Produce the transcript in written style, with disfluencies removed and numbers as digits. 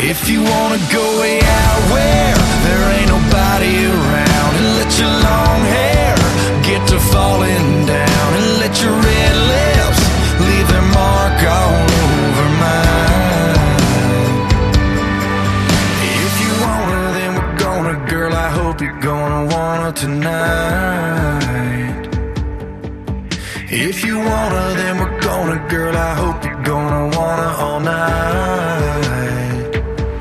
If you wanna go way out where there ain't nobody around, and let your long hair get to falling down, and let your red lips leave their mark all over mine. If you want her, then we're gonna, girl, I hope you're gonna want her tonight. If you want her, then we're gonna, girl, I hope you're gonna want her all night.